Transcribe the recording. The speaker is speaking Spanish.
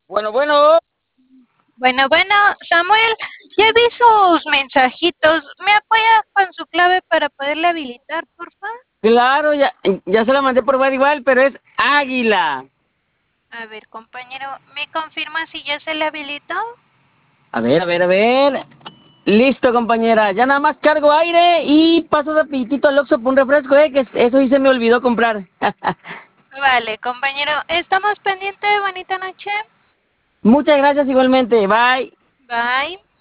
Bueno, bueno. Bueno, Samuel, ya vi sus mensajitos. ¿Me apoya con su clave para poderle habilitar, por favor? Claro, ya se la mandé por ver igual, pero es Águila. A ver, compañero, ¿me confirma si ya se le habilitó? A ver, a ver, a ver. Listo, compañera. Ya nada más cargo aire y paso rapidito al Oxxo por un refresco, que eso sí se me olvidó comprar. Vale, compañero, estamos pendientes. Bonita noche. Muchas gracias igualmente. Bye. Bye.